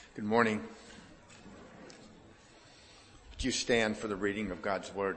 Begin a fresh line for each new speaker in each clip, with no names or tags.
Good morning. Would you stand for the reading of God's Word?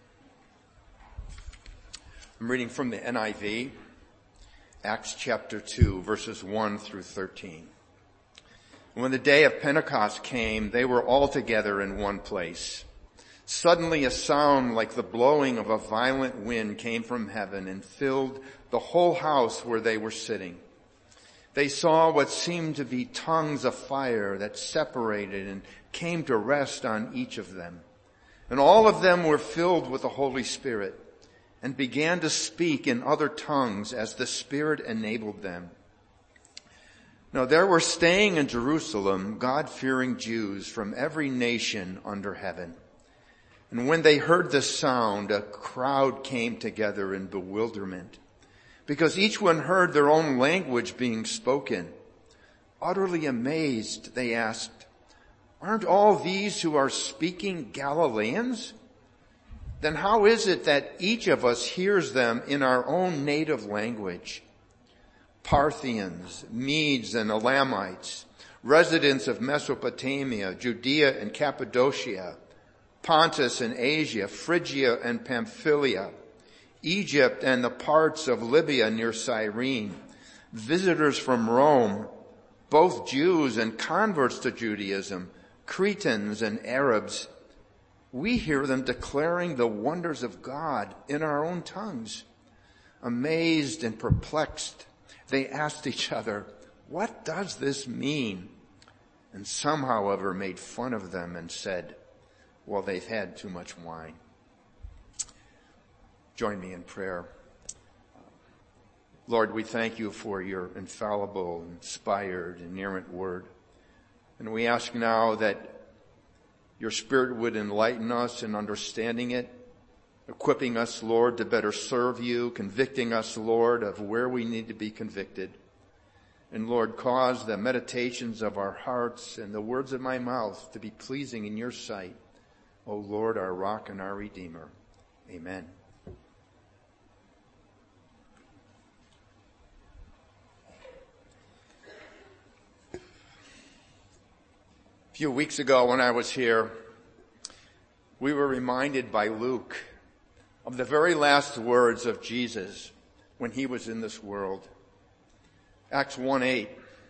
I'm reading from the NIV, Acts chapter 2, verses 1 through 13. When the day of Pentecost came, they were all together in one place. Suddenly a sound like the blowing of a violent wind came from heaven and filled the whole house where they were sitting. They saw what seemed to be tongues of fire that separated and came to rest on each of them. And all of them were filled with the Holy Spirit and began to speak in other tongues as the Spirit enabled them. Now there were staying in Jerusalem God-fearing Jews from every nation under heaven. And when they heard the sound, a crowd came together in bewilderment, because each one heard their own language being spoken. Utterly amazed, they asked, "Aren't all these who are speaking Galileans? Then how is it that each of us hears them in our own native language? Parthians, Medes and Elamites, residents of Mesopotamia, Judea and Cappadocia, Pontus and Asia, Phrygia and Pamphylia, Egypt and the parts of Libya near Cyrene, visitors from Rome, both Jews and converts to Judaism, Cretans and Arabs. We hear them declaring the wonders of God in our own tongues." Amazed and perplexed, they asked each other, "What does this mean?" And some, however, made fun of them and said, "Well, they've had too much wine." Join me in prayer. Lord, we thank you for your infallible, inspired, inerrant word. And we ask now that your Spirit would enlighten us in understanding it, equipping us, Lord, to better serve you, convicting us, Lord, of where we need to be convicted. And Lord, cause the meditations of our hearts and the words of my mouth to be pleasing in your sight, O Lord, our rock and our Redeemer. Amen. A few weeks ago when I was here, we were reminded by Luke of the very last words of Jesus when he was in this world. Acts 1:8.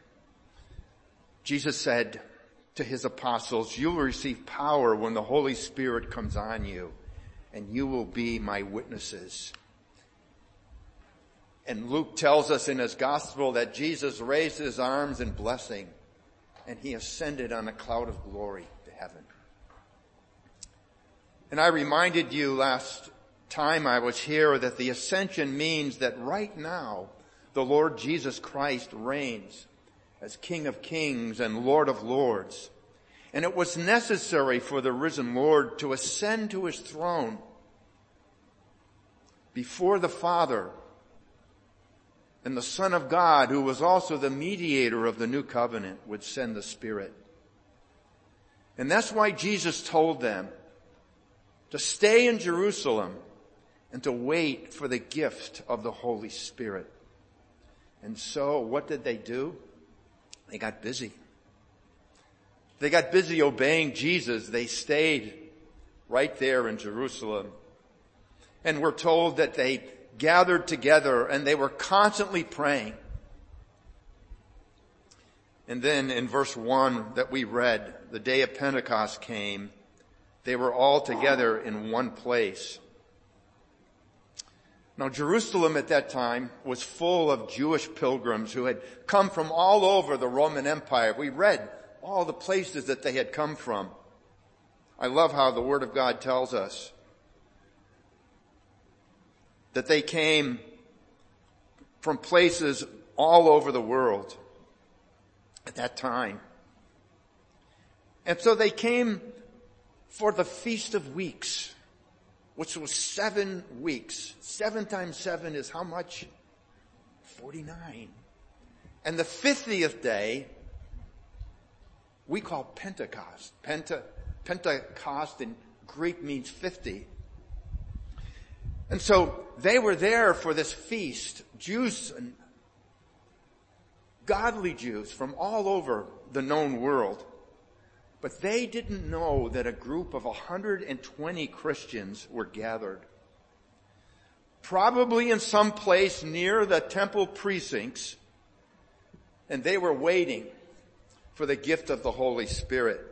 Jesus said to his apostles, "You will receive power when the Holy Spirit comes on you, and you will be my witnesses." And Luke tells us in his gospel that Jesus raised his arms in blessing, and he ascended on a cloud of glory to heaven. And I reminded you last time I was here that the ascension means that right now the Lord Jesus Christ reigns as King of Kings and Lord of Lords. And it was necessary for the risen Lord to ascend to his throne before the Father and the Son of God, who was also the mediator of the new covenant, would send the Spirit. And that's why Jesus told them to stay in Jerusalem and to wait for the gift of the Holy Spirit. And so what did they do? They got busy. They got busy obeying Jesus. They stayed right there in Jerusalem. And we're told that they gathered together and they were constantly praying. And then in verse 1 that we read, the day of Pentecost came. They were all together in one place. Now Jerusalem at that time was full of Jewish pilgrims who had come from all over the Roman Empire. We read all the places that they had come from. I love how the Word of God tells us that they came from places all over the world at that time. And so they came for the Feast of Weeks, which was 7 weeks. 7 times 7 is how much? 49. And the 50th day we call Pentecost. Pentecost in Greek means 50. And so they were there for this feast. Jews and godly Jews from all over the known world. But they didn't know that a group of 120 Christians were gathered, probably in some place near the temple precincts, and they were waiting for the gift of the Holy Spirit.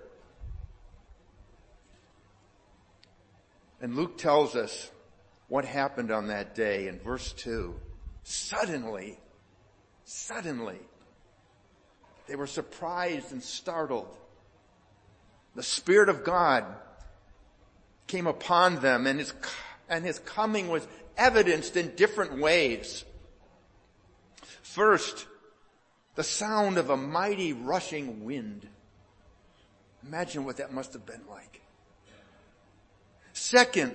And Luke tells us what happened on that day in verse 2. Suddenly, they were surprised and startled. The Spirit of God came upon them, and his coming was evidenced in different ways. First, the sound of a mighty rushing wind. Imagine what that must have been like. Second,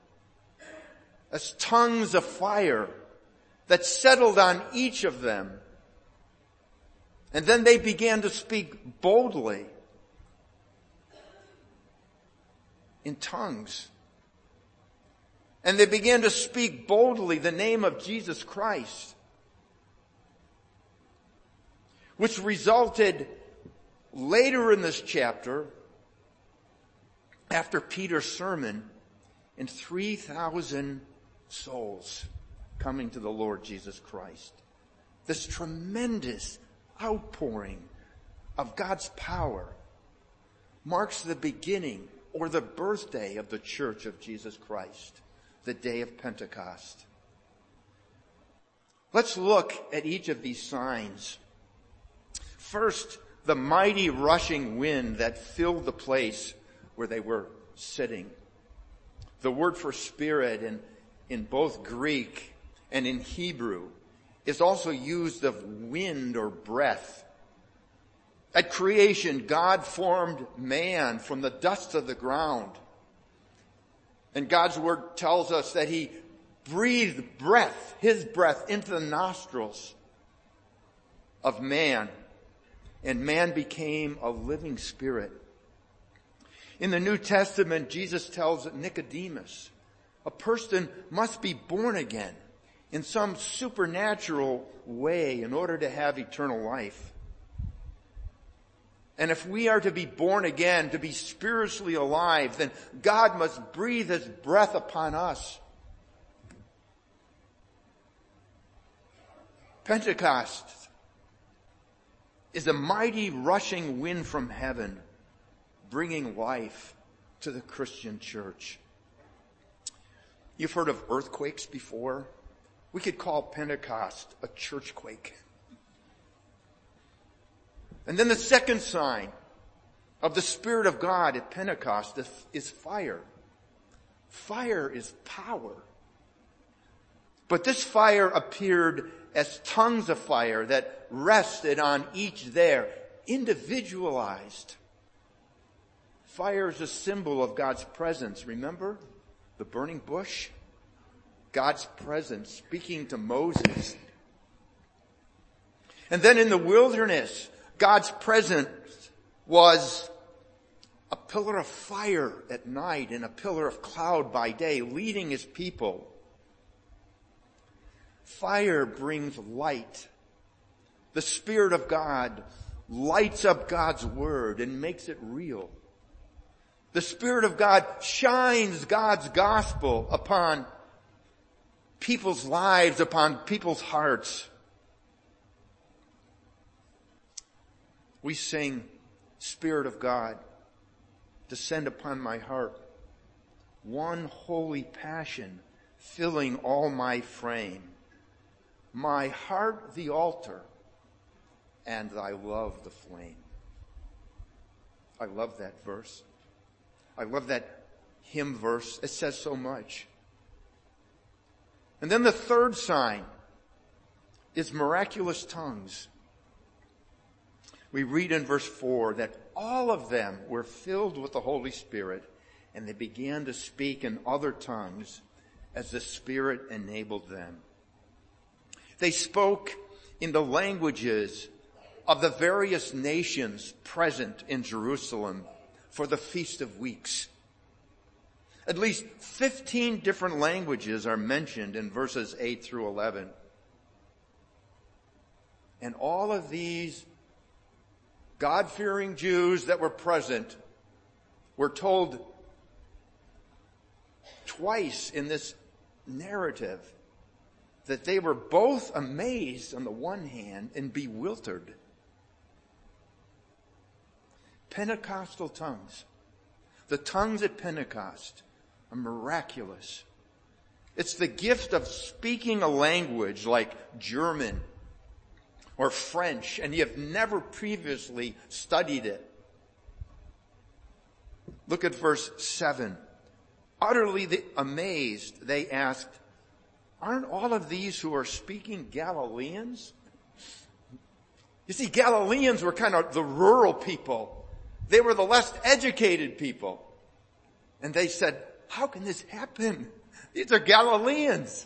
as tongues of fire that settled on each of them. And then they began to speak boldly in tongues. And they began to speak boldly the name of Jesus Christ, which resulted later in this chapter, after Peter's sermon, in 3,000 souls coming to the Lord Jesus Christ. This tremendous outpouring of God's power marks the beginning or the birthday of the Church of Jesus Christ, the day of Pentecost. Let's look at each of these signs. First, the mighty rushing wind that filled the place where they were sitting. The word for spirit in both Greek and in Hebrew is also used of wind or breath. At creation, God formed man from the dust of the ground. And God's word tells us that he breathed his breath into the nostrils of man, and man became a living spirit. In the New Testament, Jesus tells Nicodemus, a person must be born again in some supernatural way in order to have eternal life. And if we are to be born again, to be spiritually alive, then God must breathe his breath upon us. Pentecost is a mighty rushing wind from heaven, bringing life to the Christian church. You've heard of earthquakes before. We could call Pentecost a churchquake. And then the second sign of the Spirit of God at Pentecost is fire. Fire is power. But this fire appeared as tongues of fire that rested on each there, individualized. Fire is a symbol of God's presence. Remember the burning bush? God's presence speaking to Moses. And then in the wilderness, God's presence was a pillar of fire at night and a pillar of cloud by day, leading his people. Fire brings light. The Spirit of God lights up God's word and makes it real. The Spirit of God shines God's gospel upon people's lives, upon people's hearts. We sing, Spirit of God, descend upon my heart. One holy passion filling all my frame. My heart the altar, and thy love the flame. I love that verse. I love that hymn verse. It says so much. And then the third sign is miraculous tongues. We read in verse 4 that all of them were filled with the Holy Spirit, and they began to speak in other tongues as the Spirit enabled them. They spoke in the languages of the various nations present in Jerusalem for the Feast of Weeks. At least 15 different languages are mentioned in verses 8 through 11. And all of these God-fearing Jews that were present We're told twice in this narrative that they were both amazed on the one hand and bewildered. Pentecostal tongues. The tongues at Pentecost are miraculous. It's the gift of speaking a language like German or French, and you've never previously studied it. Look at verse 7. Utterly amazed, they asked, aren't all of these who are speaking Galileans? You see, Galileans were kind of the rural people. They were the less educated people. And they said, how can this happen? These are Galileans.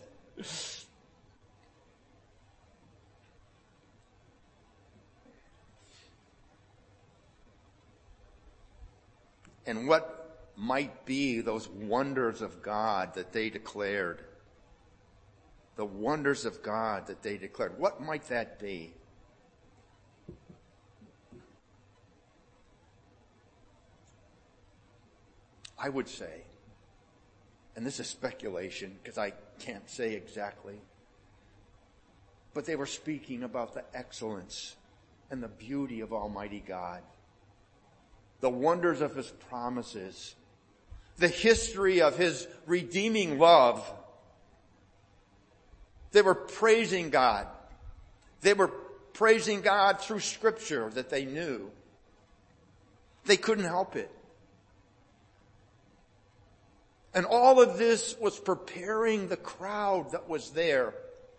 And what might be those wonders of God that they declared? The wonders of God that they declared. What might that be? I would say, and this is speculation because I can't say exactly, but they were speaking about the excellence and the beauty of Almighty God, the wonders of His promises, the history of His redeeming love. They were praising God. They were praising God through Scripture that they knew. They couldn't help it. And all of this was preparing the crowd that was there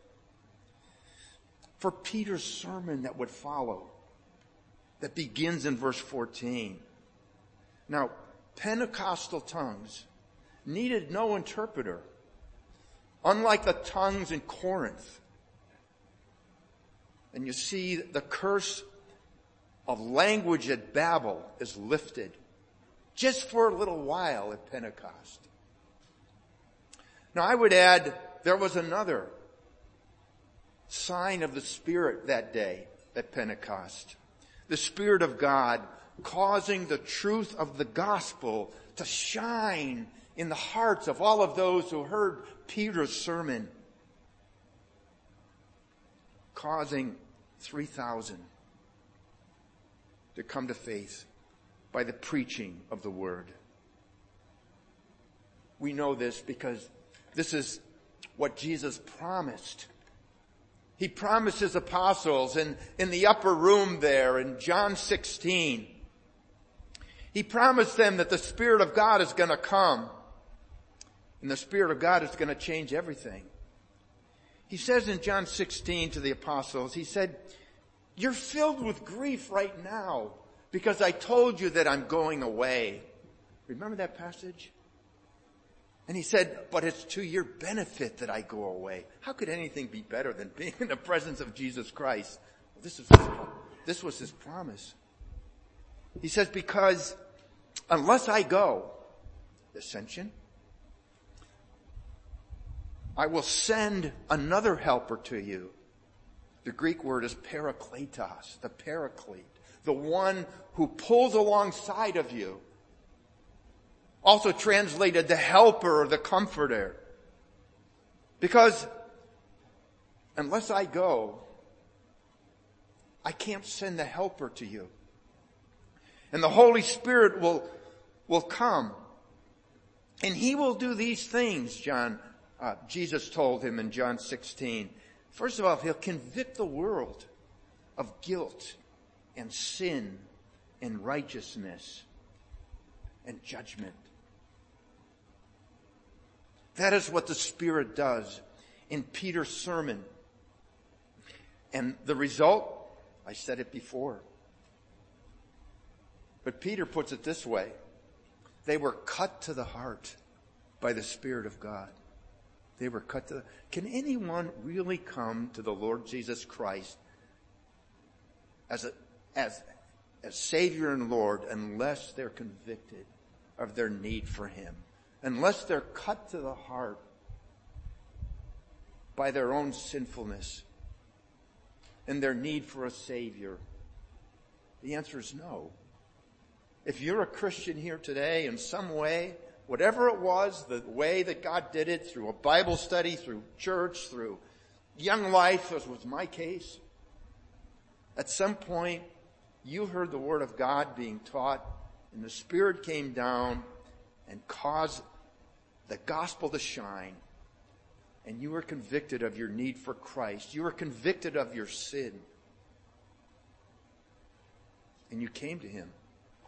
for Peter's sermon that would follow, that begins in verse 14. Now, Pentecostal tongues needed no interpreter, unlike the tongues in Corinth. And you see, the curse of language at Babel is lifted just for a little while at Pentecost. Now, I would add, there was another sign of the Spirit that day at Pentecost. The Spirit of God causing the truth of the gospel to shine in the hearts of all of those who heard Peter's sermon, causing 3,000 to come to faith by the preaching of the word. We know this because this is what Jesus promised. He promised His apostles in the upper room there in John 16. He promised them that the Spirit of God is going to come. And the Spirit of God is going to change everything. He says in John 16 to the apostles, He said, you're filled with grief right now because I told you that I'm going away. Remember that passage? And He said, but it's to your benefit that I go away. How could anything be better than being in the presence of Jesus Christ? Well, this was His promise. He says, because unless I go, ascension, I will send another helper to you. The Greek word is parakletos, the paraclete, the one who pulls alongside of you. Also translated the helper or the comforter. Because unless I go, I can't send the helper to you. And the Holy Spirit will come. And He will do these things, Jesus told him in John 16. First of all, He'll convict the world of guilt and sin and righteousness and judgment. That is what the Spirit does in Peter's sermon. And the result, I said it before. But Peter puts it this way. They were cut to the heart by the Spirit of God. They were cut to the... Can anyone really come to the Lord Jesus Christ as Savior and Lord unless they're convicted of their need for Him? Unless they're cut to the heart by their own sinfulness and their need for a Savior? The answer is no. If you're a Christian here today in some way, whatever it was, the way that God did it, through a Bible study, through church, through Young Life, as was my case, at some point you heard the Word of God being taught and the Spirit came down and caused the gospel to shine, and you were convicted of your need for Christ. You were convicted of your sin. And you came to Him.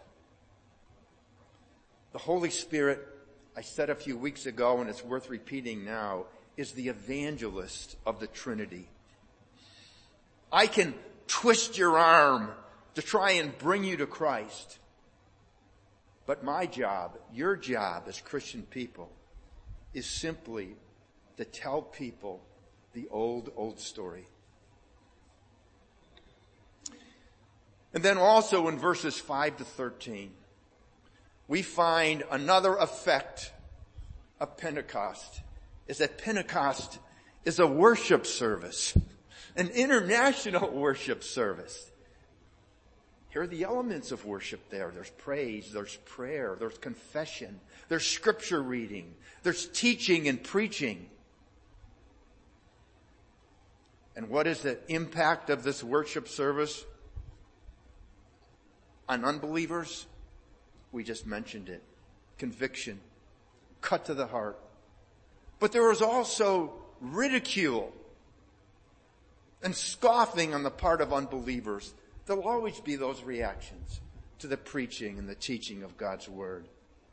The Holy Spirit, I said a few weeks ago, and it's worth repeating now, is the evangelist of the Trinity. I can twist your arm to try and bring you to Christ. But my job, your job as Christian people, is simply to tell people the old story. And then also in verses 5 to 13, we find another effect of Pentecost, is that Pentecost is a worship service, an international worship service. Here are the elements of worship there. There's praise, there's prayer, there's confession, there's scripture reading, there's teaching and preaching. And what is the impact of this worship service on unbelievers? We just mentioned it. Conviction. Cut to the heart. But there was also ridicule and scoffing on the part of unbelievers. There will always be those reactions to the preaching and the teaching of God's Word.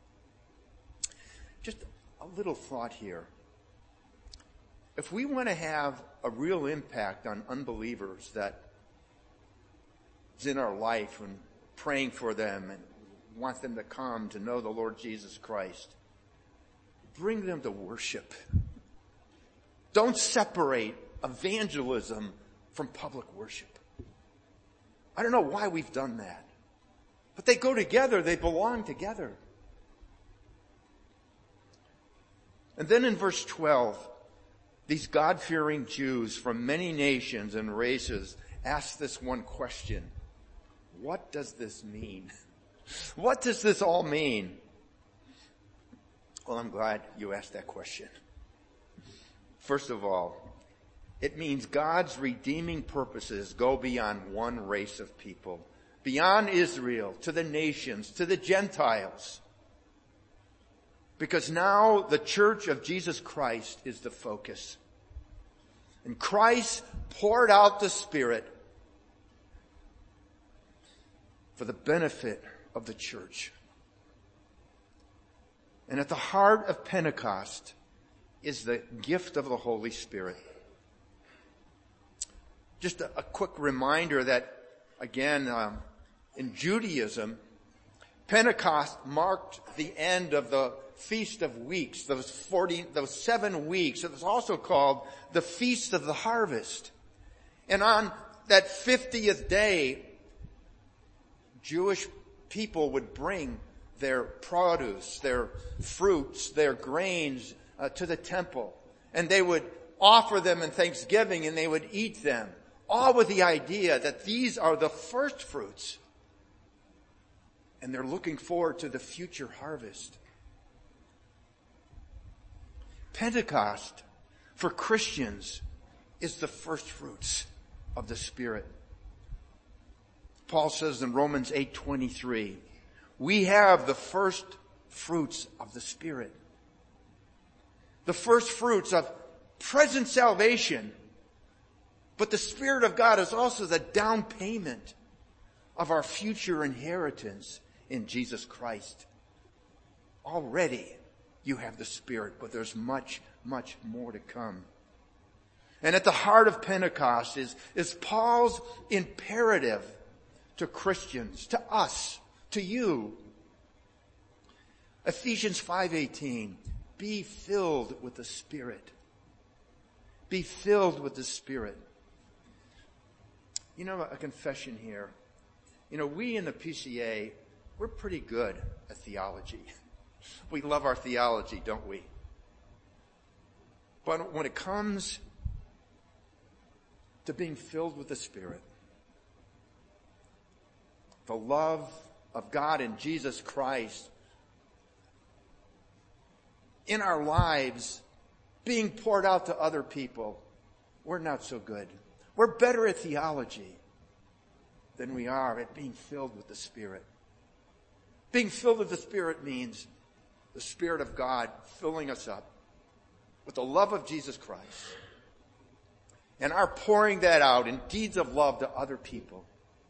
Just a little thought here. If we want to have a real impact on unbelievers that is in our life and praying for them and want them to come to know the Lord Jesus Christ, bring them to worship. Don't separate evangelism from public worship. I don't know why we've done that, but they go together. They belong together. And then in verse 12, these God-fearing Jews from many nations and races ask this one question. What does this mean? What does this all mean? Well, I'm glad you asked that question. First of all, it means God's redeeming purposes go beyond one race of people, beyond Israel, to the nations, to the Gentiles. Because now the church of Jesus Christ is the focus. And Christ poured out the Spirit for the benefit of the church. And at the heart of Pentecost is the gift of the Holy Spirit. Just a quick reminder that, again, in Judaism, Pentecost marked the end of the Feast of Weeks, those 7 weeks. It was also called the Feast of the Harvest. And on that 50th day, Jewish people would bring their produce, their fruits, their grains to the temple. And they would offer them in thanksgiving and they would eat them. All with the idea that these are the first fruits. And they're looking forward to the future harvest. Pentecost for Christians is the first fruits of the Spirit. Paul says in Romans 8:23, we have the first fruits of the Spirit. The first fruits of present salvation. But the Spirit of God is also the down payment of our future inheritance in Jesus Christ. Already you have the Spirit, but there's much, much more to come. And at the heart of Pentecost is Paul's imperative to Christians, to us, to you. Ephesians 5:18, be filled with the Spirit. Be filled with the Spirit. You know, a confession here. You know, we in the PCA, we're pretty good at theology. We love our theology, don't we? But when it comes to being filled with the Spirit, the love of God in Jesus Christ in our lives being poured out to other people, we're not so good. We're better at theology than we are at being filled with the Spirit. Being filled with the Spirit means the Spirit of God filling us up with the love of Jesus Christ and our pouring that out in deeds of love to other people.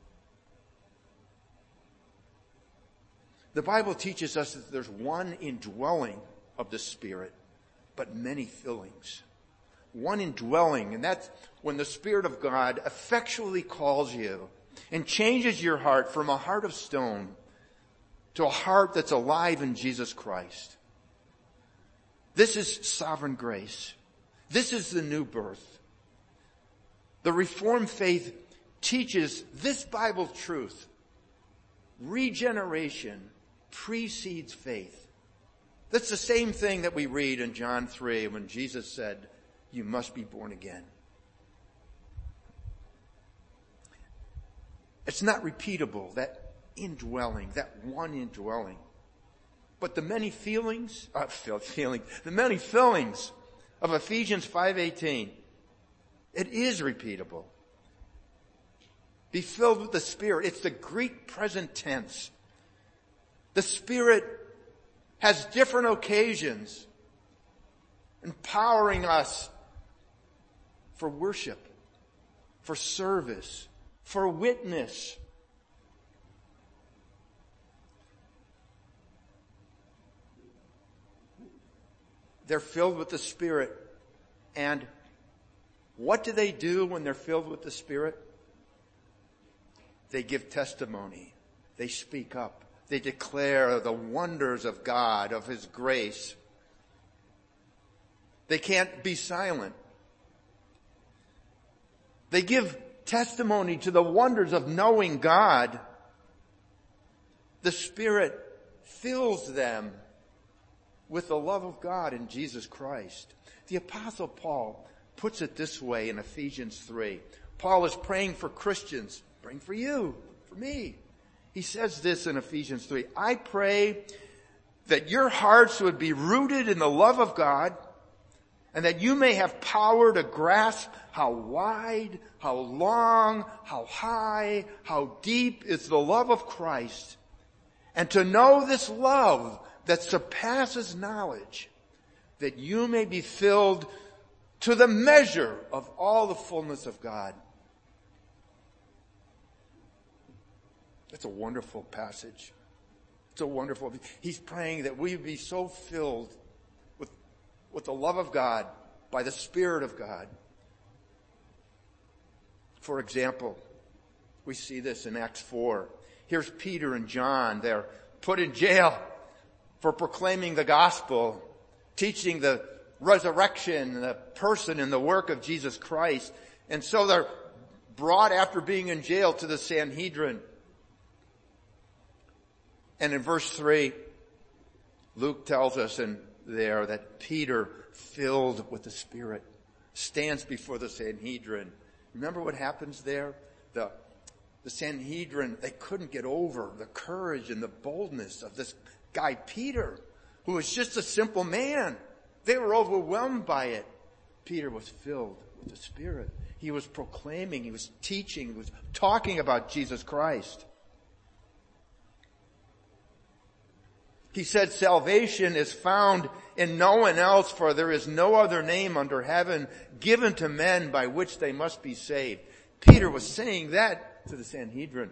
The Bible teaches us that there's one indwelling of the Spirit, but many fillings. One indwelling, and that's when the Spirit of God effectually calls you and changes your heart from a heart of stone to a heart that's alive in Jesus Christ. This is sovereign grace. This is the new birth. The Reformed faith teaches this Bible truth. Regeneration precedes faith. That's the same thing that we read in John 3 when Jesus said, "You must be born again." It's not repeatable, that indwelling, that one indwelling. But the many the many fillings of Ephesians 5:18, it is repeatable. Be filled with the Spirit. It's the Greek present tense. The Spirit has different occasions, empowering us for worship, for service, for witness. They're filled with the Spirit. And what do they do when they're filled with the Spirit? They give testimony. They speak up. They declare the wonders of God, of His grace. They can't be silent. They give testimony to the wonders of knowing God. The Spirit fills them with the love of God in Jesus Christ. The Apostle Paul puts it this way in Ephesians 3. Paul is praying for Christians, praying for you, for me. He says this in Ephesians 3, "I pray that your hearts would be rooted in the love of God, and that you may have power to grasp how wide, how long, how high, how deep is the love of Christ, and to know this love that surpasses knowledge, that you may be filled to the measure of all the fullness of God." It's a wonderful passage. It's a wonderful, he's praying that we be so filled with the love of God by the Spirit of God. For example, we see this in Acts 4. Here's Peter and John. They're put in jail for proclaiming the gospel, teaching the resurrection, the person and the work of Jesus Christ. And so they're brought after being in jail to the Sanhedrin. And in verse 3, Luke tells us in there that Peter, filled with the Spirit, stands before the Sanhedrin. Remember what happens there? The Sanhedrin, they couldn't get over the courage and the boldness of this guy Peter, who was just a simple man. They were overwhelmed by it. Peter was filled with the Spirit. He was proclaiming, he was teaching, he was talking about Jesus Christ. He said, "Salvation is found in no one else, for there is no other name under heaven given to men by which they must be saved." Peter was saying that to the Sanhedrin.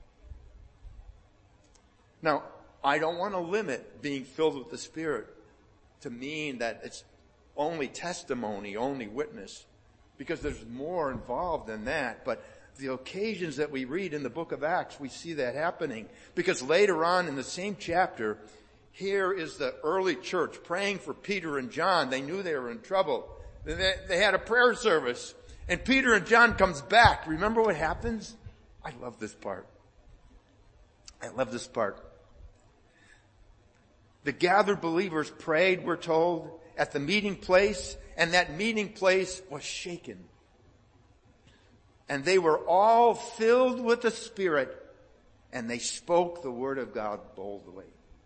Now, I don't want to limit being filled with the Spirit to mean that it's only testimony, only witness, because there's more involved than that. But the occasions that we read in the book of Acts, we see that happening. Because later on in the same chapter, here is the early church praying for Peter and John. They knew they were in trouble. They had a prayer service. And Peter and John comes back. Remember what happens? I love this part. I love this part. The gathered believers prayed, we're told, at the meeting place, and that meeting place was shaken. And they were all filled with the Spirit and they spoke the word of God boldly.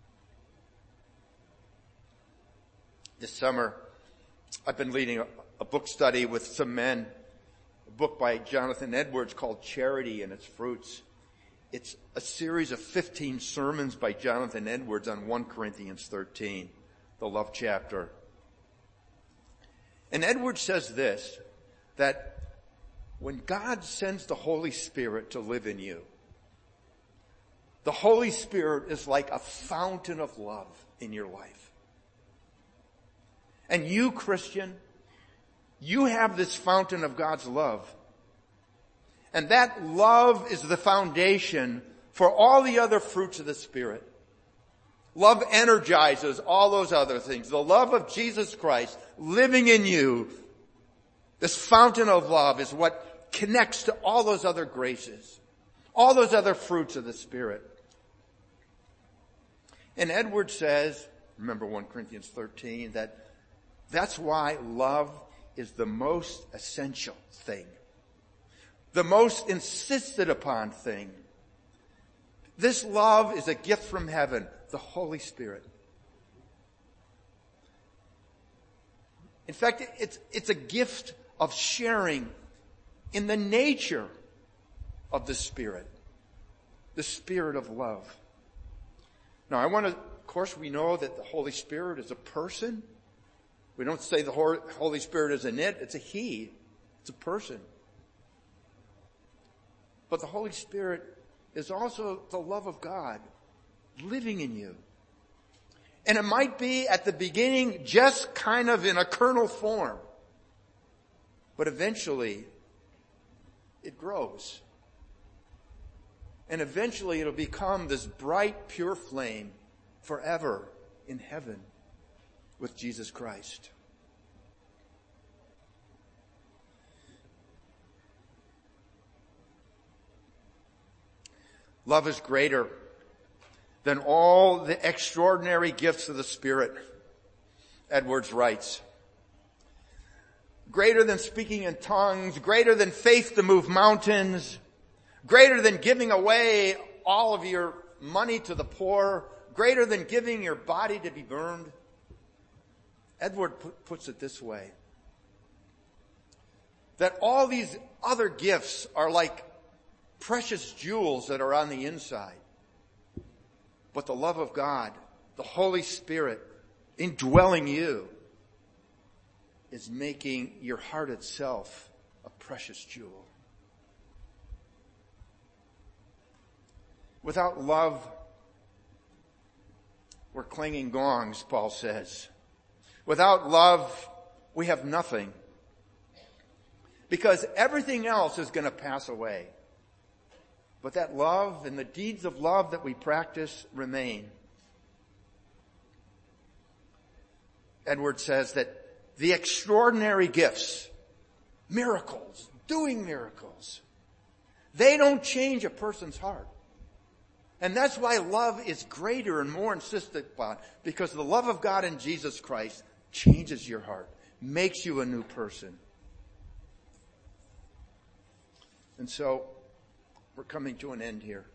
This summer, I've been leading a book study with some men, a book by Jonathan Edwards called Charity and Its Fruits. It's a series of 15 sermons by Jonathan Edwards on 1 Corinthians 13, the love chapter. And Edwards says this, that when God sends the Holy Spirit to live in you, the Holy Spirit is like a fountain of love in your life. And you, Christian, you have this fountain of God's love. And that love is the foundation for all the other fruits of the Spirit. Love energizes all those other things. The love of Jesus Christ living in you, this fountain of love, is what connects to all those other graces, all those other fruits of the Spirit. And Edwards says, remember 1 Corinthians 13, that's why love is the most essential thing, the most insisted upon thing. This love is a gift from heaven, the Holy Spirit. In fact, it's a gift of sharing in the nature of the Spirit of love. Now, of course, we know that the Holy Spirit is a person. We don't say the Holy Spirit is an it, it's a he. It's a person. But the Holy Spirit is also the love of God living in you. And it might be at the beginning just kind of in a kernel form. But eventually, it grows. And eventually it'll become this bright, pure flame forever in heaven with Jesus Christ. Love is greater than all the extraordinary gifts of the Spirit, Edwards writes. Greater than speaking in tongues, greater than faith to move mountains, greater than giving away all of your money to the poor, greater than giving your body to be burned. Edward puts it this way, that all these other gifts are like precious jewels that are on the inside. But the love of God, the Holy Spirit indwelling you, is making your heart itself a precious jewel. Without love, we're clanging gongs, Paul says. Without love, we have nothing. Because everything else is going to pass away. But that love and the deeds of love that we practice remain. Edwards says that the extraordinary gifts, miracles, doing miracles, they don't change a person's heart. And that's why love is greater and more insistent upon, because the love of God in Jesus Christ changes your heart, makes you a new person. And so, we're coming to an end here.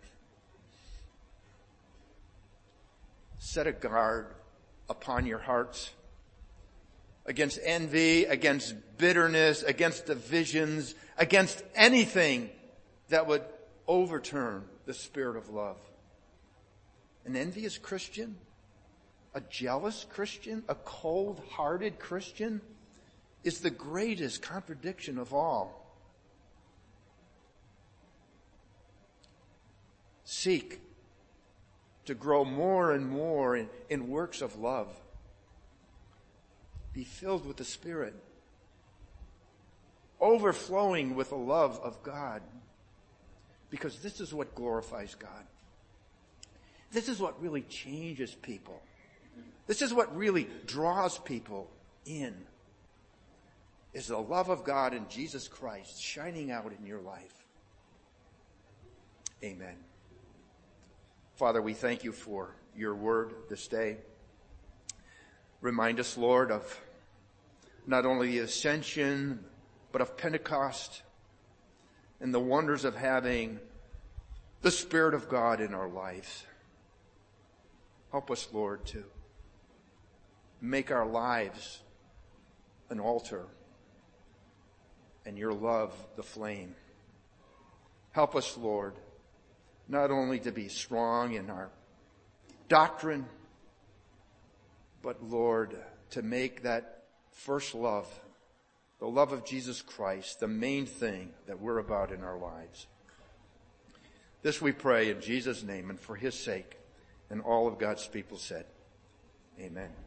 Set a guard upon your hearts against envy, against bitterness, against divisions, against anything that would overturn the spirit of love. An envious Christian, a jealous Christian, a cold-hearted Christian is the greatest contradiction of all. Seek to grow more and more in works of love. Be filled with the Spirit, overflowing with the love of God, because this is what glorifies God. This is what really changes people. This is what really draws people in, is the love of God in Jesus Christ shining out in your life. Amen. Father, we thank you for your word this day. Remind us, Lord, of not only the ascension, but of Pentecost and the wonders of having the Spirit of God in our lives. Help us, Lord, to make our lives an altar and your love the flame. Help us, Lord, not only to be strong in our doctrine, but, Lord, to make that first love, the love of Jesus Christ, the main thing that we're about in our lives. This we pray in Jesus' name and for his sake. And all of God's people said, amen.